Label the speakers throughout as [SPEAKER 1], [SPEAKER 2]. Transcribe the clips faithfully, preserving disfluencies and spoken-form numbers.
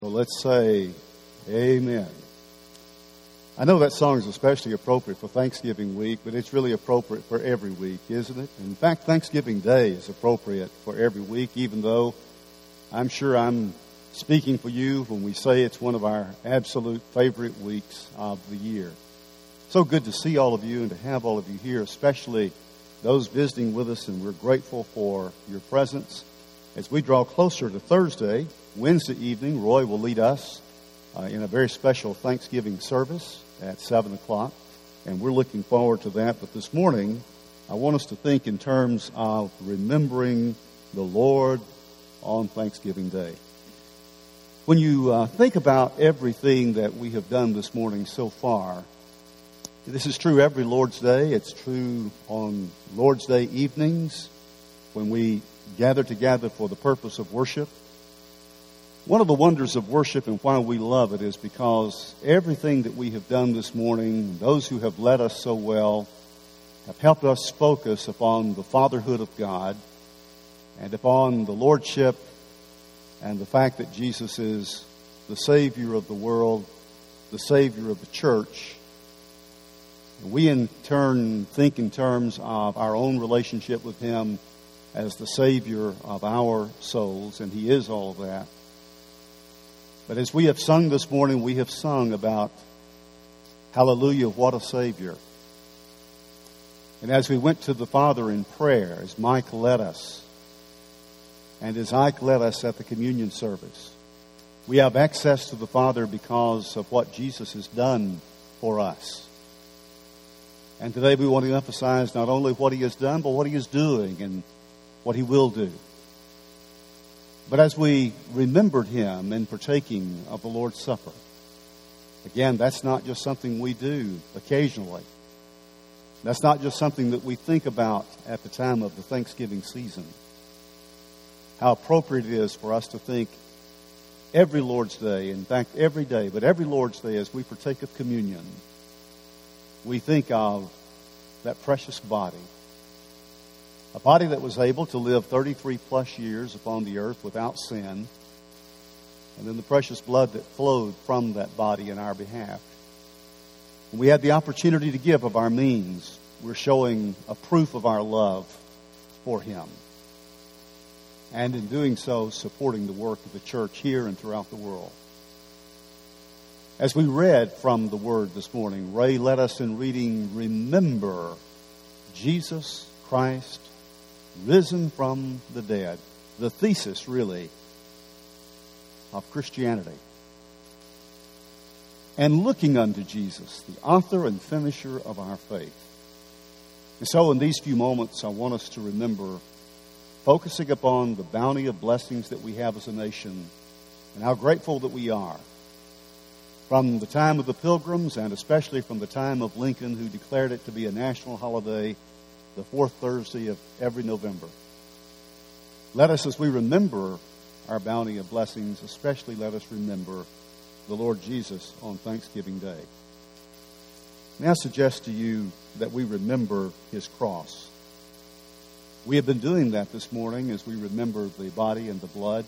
[SPEAKER 1] So let's say amen. I know that song is especially appropriate for Thanksgiving week, but it's really appropriate for every week, isn't it? In fact, Thanksgiving Day is appropriate for every week, even though I'm sure I'm speaking for you when we say it's one of our absolute favorite weeks of the year. So good to see all of you and to have all of you here, especially those visiting with us, and we're grateful for your presence. As we draw closer to Thursday, Wednesday evening, Roy will lead us uh, in a very special Thanksgiving service at seven o'clock, and we're looking forward to that. But this morning, I want us to think in terms of remembering the Lord on Thanksgiving Day. When you uh, think about everything that we have done this morning so far, this is true every Lord's Day. It's true on Lord's Day evenings when we gather together for the purpose of worship. One of the wonders of worship and why we love it is because everything that we have done this morning, those who have led us so well, have helped us focus upon the fatherhood of God and upon the lordship and the fact that Jesus is the Savior of the world, the Savior of the church. We in turn think in terms of our own relationship with Him as the Savior of our souls, and He is all of that. But as we have sung this morning, we have sung about, hallelujah, what a Savior. And as we went to the Father in prayer, as Mike led us, and as Ike led us at the communion service, we have access to the Father because of what Jesus has done for us. And today we want to emphasize not only what He has done, but what He is doing and what He will do. But as we remembered Him in partaking of the Lord's Supper, again, that's not just something we do occasionally. That's not just something that we think about at the time of the Thanksgiving season. How appropriate it is for us to think every Lord's Day, in fact every day, but every Lord's Day as we partake of communion, we think of that precious body. A body that was able to live thirty-three plus years upon the earth without sin. And then the precious blood that flowed from that body in our behalf. When we had the opportunity to give of our means, we're showing a proof of our love for Him. And in doing so, supporting the work of the church here and throughout the world. As we read from the Word this morning, Ray led us in reading, remember Jesus Christ risen from the dead. The thesis, really, of Christianity. And looking unto Jesus, the author and finisher of our faith. And so in these few moments, I want us to remember focusing upon the bounty of blessings that we have as a nation and how grateful that we are. From the time of the Pilgrims and especially from the time of Lincoln, who declared it to be a national holiday the fourth Thursday of every November. Let us, as we remember our bounty of blessings, especially let us remember the Lord Jesus on Thanksgiving Day. May I suggest to you that we remember His cross. We have been doing that this morning as we remember the body and the blood.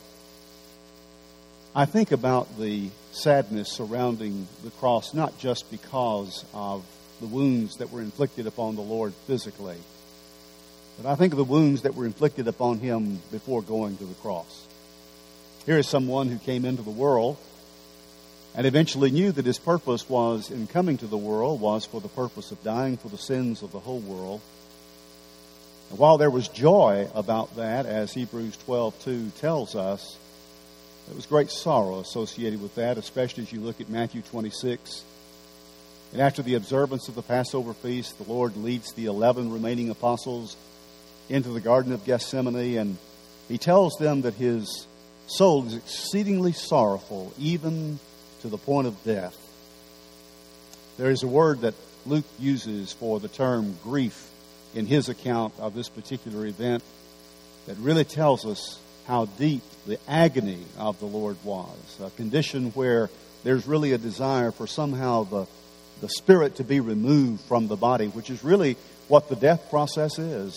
[SPEAKER 1] I think about the sadness surrounding the cross, not just because of the wounds that were inflicted upon the Lord physically, but I think of the wounds that were inflicted upon Him before going to the cross. Here is someone who came into the world and eventually knew that His purpose was, in coming to the world, was for the purpose of dying for the sins of the whole world. And while there was joy about that, as Hebrews twelve two tells us, there was great sorrow associated with that, especially as you look at Matthew twenty-six. And after the observance of the Passover feast, the Lord leads the eleven remaining apostles into the Garden of Gethsemane, and He tells them that His soul is exceedingly sorrowful, even to the point of death. There is a word that Luke uses for the term grief in his account of this particular event that really tells us how deep the agony of the Lord was. A condition where there's really a desire for somehow the, the spirit to be removed from the body, which is really what the death process is.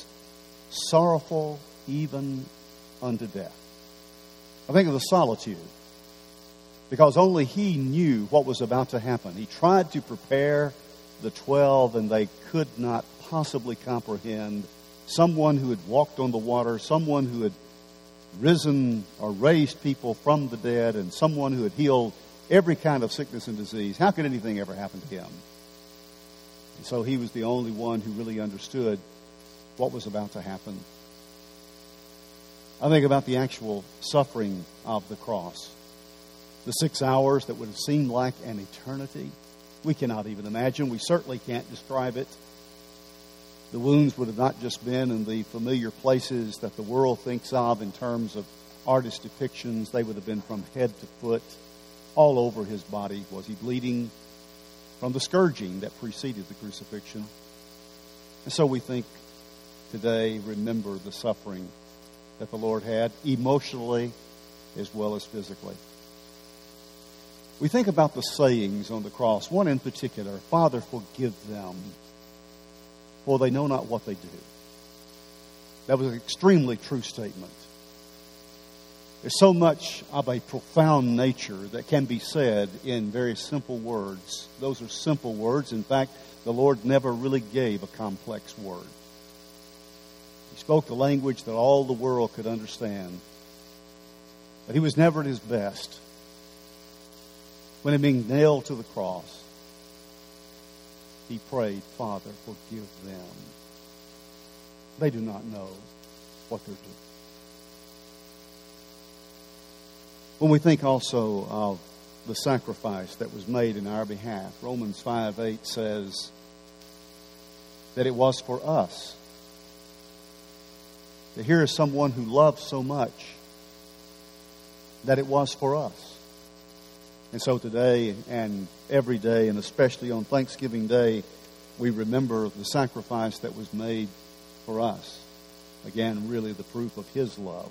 [SPEAKER 1] Sorrowful even unto death. I think of the solitude because only he knew what was about to happen. He tried to prepare the twelve, and they could not possibly comprehend someone who had walked on the water, someone who had risen or raised people from the dead, and someone who had healed every kind of sickness and disease. How could anything ever happen to him? And so he was the only one who really understood what was about to happen. I think about the actual suffering of the cross. The six hours that would have seemed like an eternity. We cannot even imagine. We certainly can't describe it. The wounds would have not just been in the familiar places that the world thinks of in terms of artist depictions. They would have been from head to foot. All over his body. Was he bleeding from the scourging that preceded the crucifixion? And so we think today, remember the suffering that the Lord had, emotionally as well as physically. We think about the sayings on the cross, one in particular, Father, forgive them, for they know not what they do. That was an extremely true statement. There's so much of a profound nature that can be said in very simple words. Those are simple words. In fact, the Lord never really gave a complex word. He spoke the language that all the world could understand. But he was never at his best when he being nailed to the cross. He prayed, Father, forgive them. They do not know what they're doing. When we think also of the sacrifice that was made in our behalf, Romans five eight says that it was for us. That here is someone who loved so much that it was for us. And so today and every day, and especially on Thanksgiving Day, we remember the sacrifice that was made for us. Again, really the proof of his love.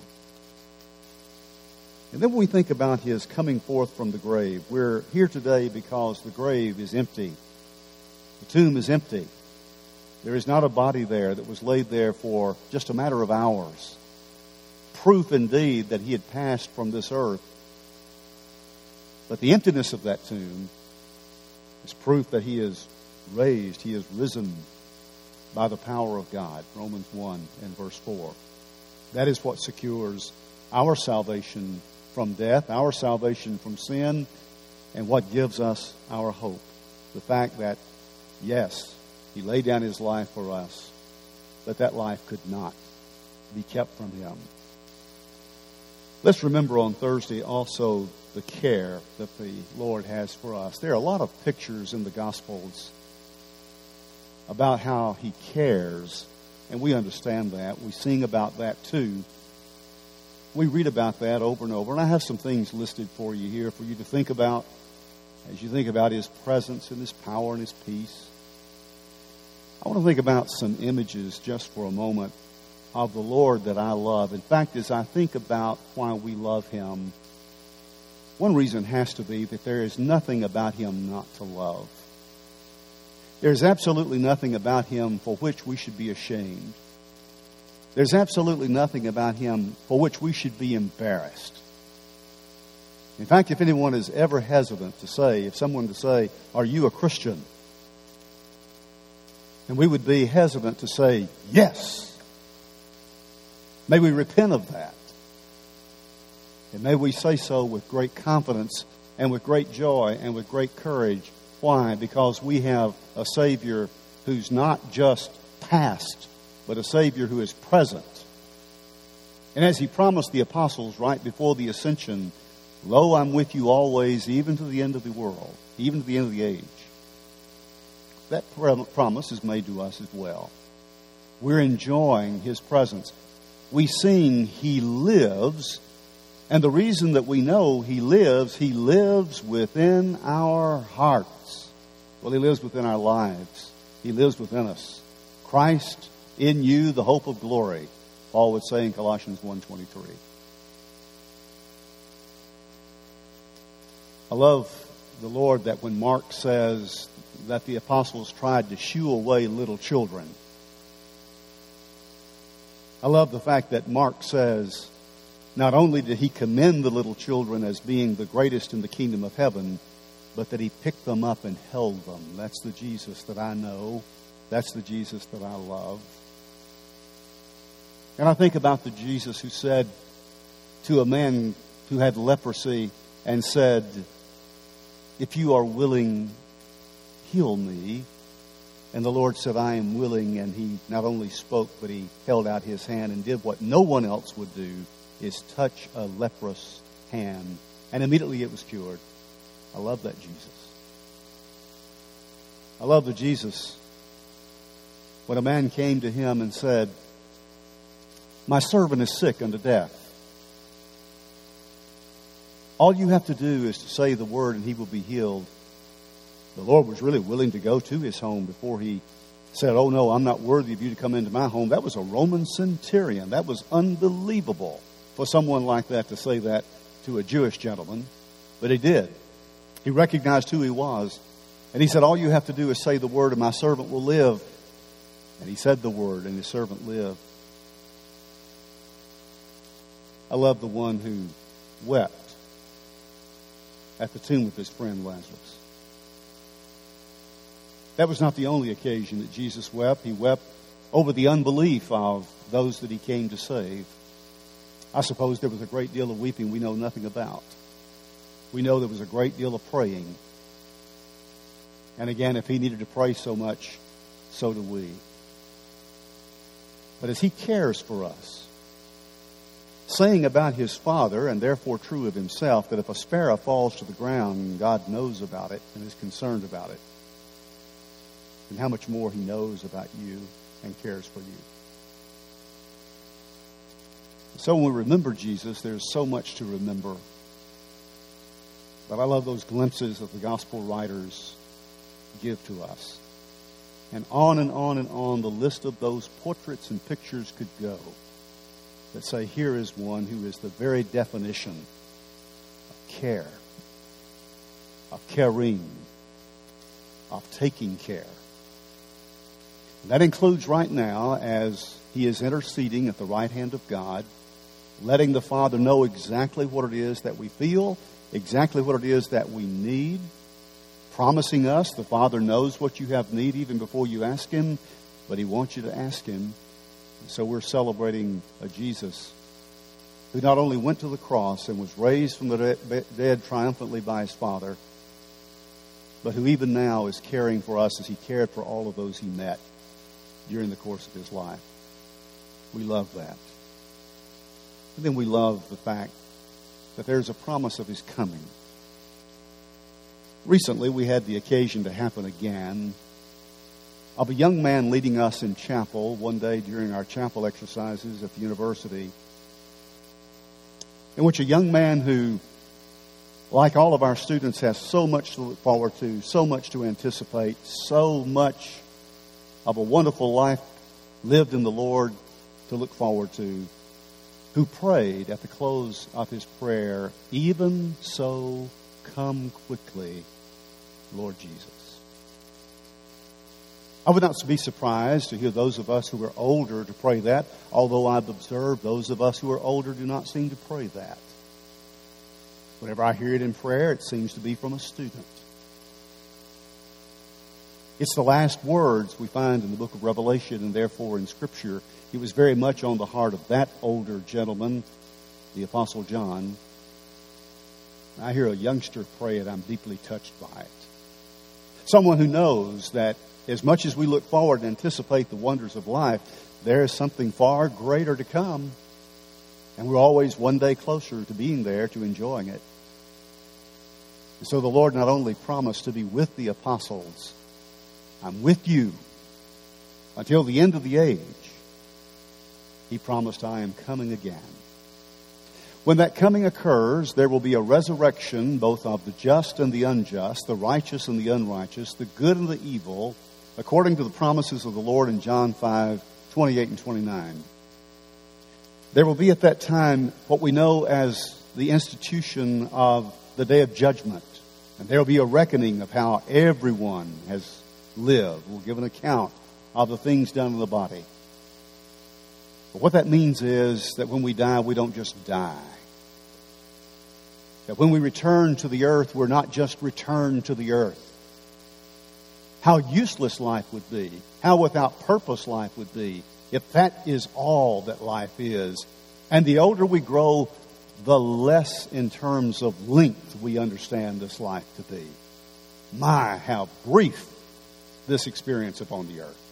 [SPEAKER 1] And then when we think about his coming forth from the grave, we're here today because the grave is empty. The tomb is empty. There is not a body there that was laid there for just a matter of hours. Proof indeed that he had passed from this earth. But the emptiness of that tomb is proof that he is raised, he is risen by the power of God. Romans one and verse four. That is what secures our salvation from death, our salvation from sin, and what gives us our hope. The fact that, yes, he laid down his life for us, but that life could not be kept from him. Let's remember on Thursday also the care that the Lord has for us. There are a lot of pictures in the Gospels about how he cares, and we understand that. We sing about that too. We read about that over and over, and I have some things listed for you here for you to think about as you think about his presence and his power and his peace. I want to think about some images just for a moment of the Lord that I love. In fact, as I think about why we love him, one reason has to be that there is nothing about him not to love. There's absolutely nothing about him for which we should be ashamed. There's absolutely nothing about him for which we should be embarrassed. In fact, if anyone is ever hesitant to say, if someone to say, are you a Christian? And we would be hesitant to say, yes. May we repent of that. And may we say so with great confidence and with great joy and with great courage. Why? Because we have a Savior who's not just past, but a Savior who is present. And as he promised the apostles right before the ascension, lo, I'm with you always, even to the end of the world, even to the end of the age. That promise is made to us as well. We're enjoying his presence. We sing, he lives. And the reason that we know he lives, he lives within our hearts. Well, he lives within our lives. He lives within us. Christ in you, the hope of glory, Paul would say in Colossians one twenty-three. I love the Lord that when Mark says that the apostles tried to shoo away little children, I love the fact that Mark says not only did he commend the little children as being the greatest in the kingdom of heaven, but that he picked them up and held them. That's the Jesus that I know. That's the Jesus that I love. And I think about the Jesus who said to a man who had leprosy and said, "If you are willing, heal me." And the Lord said, "I am willing." And he not only spoke, but he held out his hand and did what no one else would do, is touch a leprous hand. And immediately it was cured. I love that Jesus. I love the Jesus when a man came to him and said, "My servant is sick unto death. All you have to do is to say the word and he will be healed." The Lord was really willing to go to his home before he said, "Oh no, I'm not worthy of you to come into my home." That was a Roman centurion. That was unbelievable for someone like that to say that to a Jewish gentleman. But he did. He recognized who he was. And he said, "All you have to do is say the word and my servant will live." And he said the word and his servant lived. I love the one who wept at the tomb of his friend Lazarus. That was not the only occasion that Jesus wept. He wept over the unbelief of those that he came to save. I suppose there was a great deal of weeping we know nothing about. We know there was a great deal of praying. And again, if he needed to pray so much, so do we. But as he cares for us, saying about his Father, and therefore true of himself, that if a sparrow falls to the ground, God knows about it and is concerned about it. And how much more he knows about you and cares for you. So when we remember Jesus, there's so much to remember. But I love those glimpses that the gospel writers give to us. And on and on and on the list of those portraits and pictures could go that say, here is one who is the very definition of care, of caring, of taking care. And that includes right now as he is interceding at the right hand of God, letting the Father know exactly what it is that we feel, exactly what it is that we need, promising us the Father knows what you have need even before you ask him, but he wants you to ask him. So we're celebrating a Jesus who not only went to the cross and was raised from the dead triumphantly by his Father, but who even now is caring for us as he cared for all of those he met during the course of his life. We love that. And then we love the fact that there's a promise of his coming. Recently, we had the occasion to happen again of a young man leading us in chapel one day during our chapel exercises at the university, in which a young man who, like all of our students, has so much to look forward to, so much to anticipate, so much of a wonderful life lived in the Lord to look forward to, who prayed at the close of his prayer, "Even so, come quickly, Lord Jesus." I would not be surprised to hear those of us who are older to pray that, although I've observed those of us who are older do not seem to pray that. Whenever I hear it in prayer, it seems to be from a student. It's the last words we find in the book of Revelation, and therefore in Scripture. It was very much on the heart of that older gentleman, the Apostle John. I hear a youngster pray it, I'm deeply touched by it. Someone who knows that as much as we look forward and anticipate the wonders of life, there is something far greater to come. And we're always one day closer to being there, to enjoying it. And so the Lord not only promised to be with the apostles, I'm with you until the end of the age. He promised, I am coming again. When that coming occurs, there will be a resurrection both of the just and the unjust, the righteous and the unrighteous, the good and the evil, according to the promises of the Lord in John five, twenty-eight and twenty-nine. There will be at that time what we know as the institution of the day of judgment. And there will be a reckoning of how everyone has lived. We'll give an account of the things done in the body. But what that means is that when we die, we don't just die. That when we return to the earth, we're not just returned to the earth. How useless life would be, how without purpose life would be, if that is all that life is. And the older we grow, the less in terms of length we understand this life to be. My, how brief this experience upon the earth.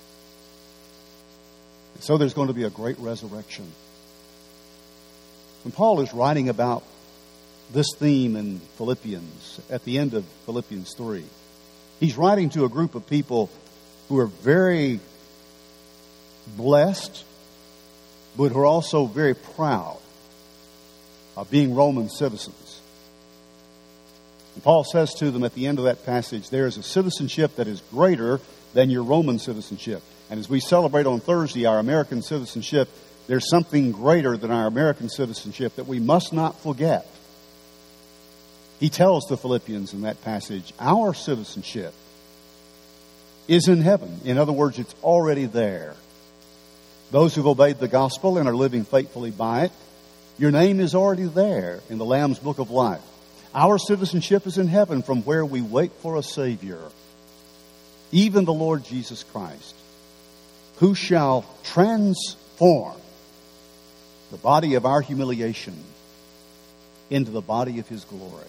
[SPEAKER 1] And so there's going to be a great resurrection. When Paul is writing about this theme in Philippians, at the end of Philippians three, he's writing to a group of people who are very blessed, but who are also very proud of being Roman citizens. And Paul says to them at the end of that passage, there is a citizenship that is greater than your Roman citizenship. And as we celebrate on Thursday our American citizenship, there's something greater than our American citizenship that we must not forget. He tells the Philippians in that passage, our citizenship is in heaven. In other words, it's already there. Those who've obeyed the gospel and are living faithfully by it, your name is already there in the Lamb's Book of Life. Our citizenship is in heaven, from where we wait for a Savior, even the Lord Jesus Christ, who shall transform the body of our humiliation into the body of His glory.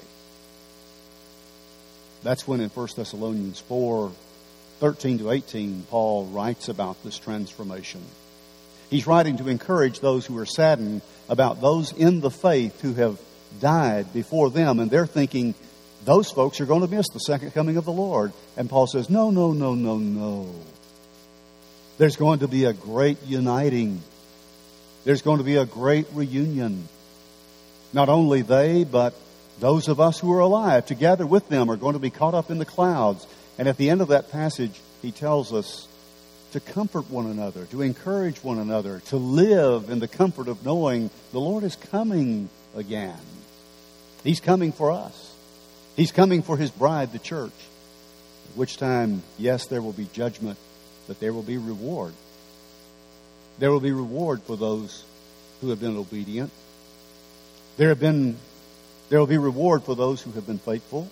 [SPEAKER 1] That's when in First Thessalonians four, thirteen to eighteen, Paul writes about this transformation. He's writing to encourage those who are saddened about those in the faith who have died before them, and they're thinking, those folks are going to miss the second coming of the Lord. And Paul says, no, no, no, no, no. There's going to be a great uniting. There's going to be a great reunion. Not only they, but those of us who are alive together with them are going to be caught up in the clouds. And at the end of that passage, he tells us to comfort one another, to encourage one another, to live in the comfort of knowing the Lord is coming again. He's coming for us. He's coming for His bride, the church. At which time, yes, there will be judgment, but there will be reward. There will be reward for those who have been obedient. There have been, there will be reward for those who have been faithful.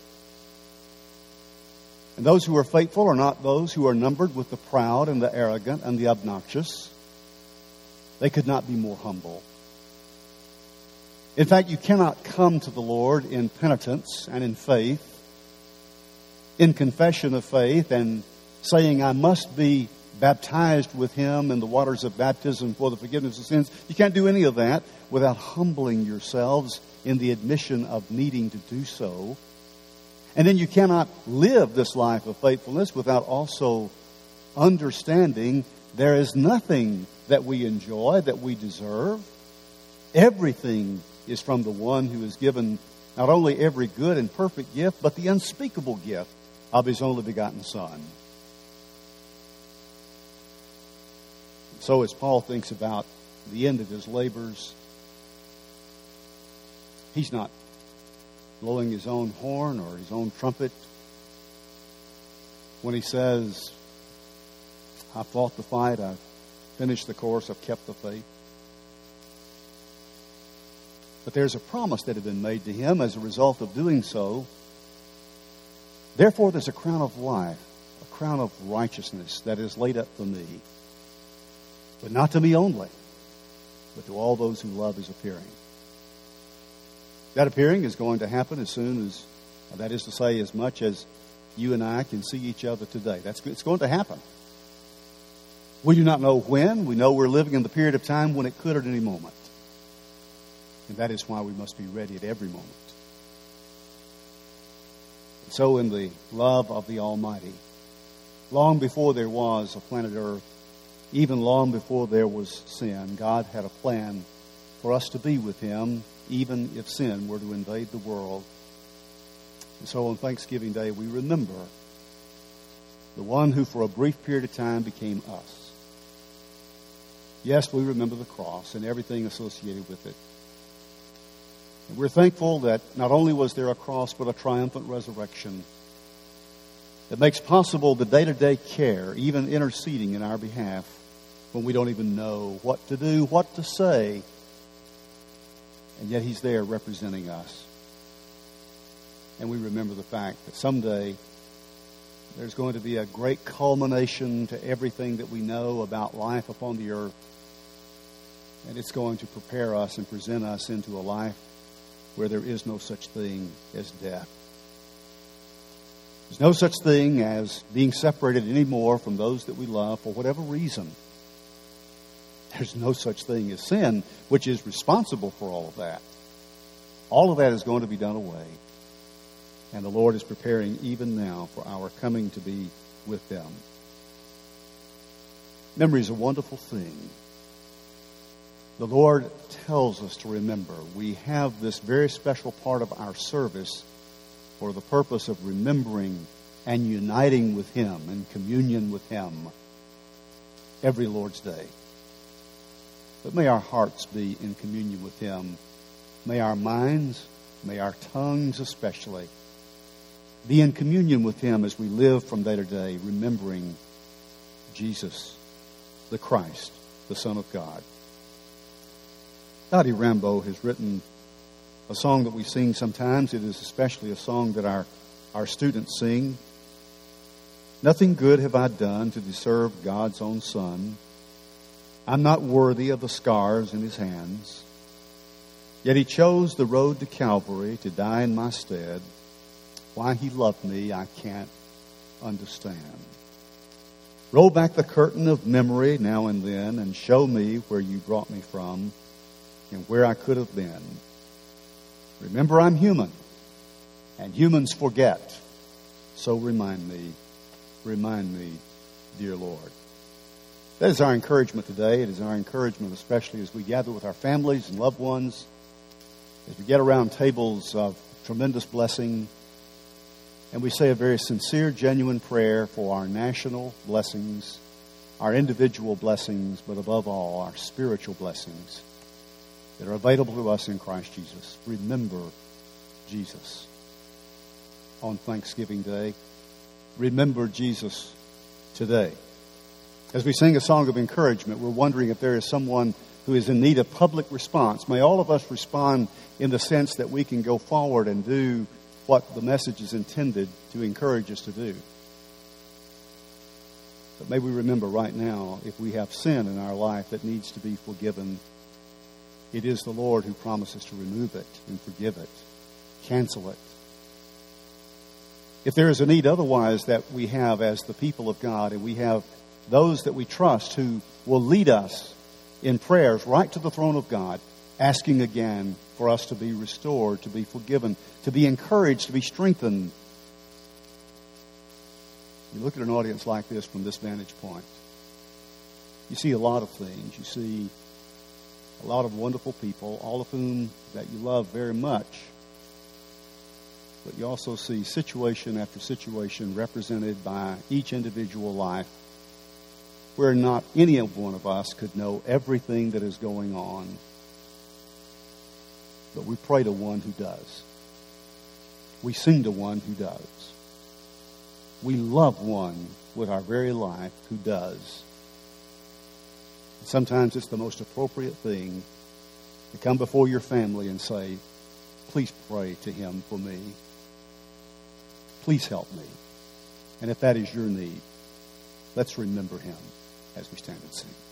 [SPEAKER 1] And those who are faithful are not those who are numbered with the proud and the arrogant and the obnoxious. They could not be more humble. In fact, you cannot come to the Lord in penitence and in faith, in confession of faith and saying, I must be baptized with Him in the waters of baptism for the forgiveness of sins. You can't do any of that without humbling yourselves in the admission of needing to do so. And then you cannot live this life of faithfulness without also understanding there is nothing that we enjoy, that we deserve. Everything is from the one who has given not only every good and perfect gift, but the unspeakable gift of His only begotten Son. So as Paul thinks about the end of his labors, he's not blowing his own horn or his own trumpet when he says, I fought the fight, I've finished the course, I've kept the faith. But there's a promise that had been made to him as a result of doing so. Therefore, there's a crown of life, a crown of righteousness that is laid up for me. But not to me only, but to all those who love His appearing. That appearing is going to happen as soon as, that is to say, as much as you and I can see each other today. That's it's going to happen. We do not know when. We know we're living in the period of time when it could at any moment. And that is why we must be ready at every moment. And so in the love of the Almighty, long before there was a planet Earth, even long before there was sin, God had a plan for us to be with Him, even if sin were to invade the world. And so on Thanksgiving Day, we remember the one who for a brief period of time became us. Yes, we remember the cross and everything associated with it. And we're thankful that not only was there a cross, but a triumphant resurrection that makes possible the day-to-day care, even interceding in our behalf when we don't even know what to do, what to say, and yet He's there representing us. And we remember the fact that someday there's going to be a great culmination to everything that we know about life upon the earth. And it's going to prepare us and present us into a life where there is no such thing as death. There's no such thing as being separated anymore from those that we love for whatever reason. There's no such thing as sin, which is responsible for all of that. All of that is going to be done away. And the Lord is preparing even now for our coming to be with them. Memory is a wonderful thing. The Lord tells us to remember. We have this very special part of our service for the purpose of remembering and uniting with Him in communion with Him every Lord's Day. But may our hearts be in communion with Him. May our minds, may our tongues especially, be in communion with Him as we live from day to day, remembering Jesus, the Christ, the Son of God. Dottie Rambo has written a song that we sing sometimes. It is especially a song that our, our students sing. Nothing good have I done to deserve God's own Son. I'm not worthy of the scars in His hands. Yet He chose the road to Calvary to die in my stead. Why He loved me, I can't understand. Roll back the curtain of memory now and then and show me where You brought me from and where I could have been. Remember, I'm human, and humans forget. So remind me, remind me, dear Lord. That is our encouragement today. It is our encouragement especially as we gather with our families and loved ones, as we get around tables of tremendous blessing, and we say a very sincere, genuine prayer for our national blessings, our individual blessings, but above all, our spiritual blessings that are available to us in Christ Jesus. Remember Jesus on Thanksgiving Day. Remember Jesus today. As we sing a song of encouragement, we're wondering if there is someone who is in need of public response. May all of us respond in the sense that we can go forward and do what the message is intended to encourage us to do. But may we remember right now, if we have sin in our life that needs to be forgiven, it is the Lord who promises to remove it and forgive it, cancel it. If there is a need otherwise that we have as the people of God, and we have those that we trust who will lead us in prayers right to the throne of God, asking again for us to be restored, to be forgiven, to be encouraged, to be strengthened. You look at an audience like this from this vantage point, you see a lot of things. You see a lot of wonderful people, all of whom that you love very much. But you also see situation after situation represented by each individual life where not any of one of us could know everything that is going on. But we pray to one who does. We sing to one who does. We love one with our very life who does. Sometimes it's the most appropriate thing to come before your family and say, please pray to Him for me. Please help me. And if that is your need, let's remember Him as we stand and sing.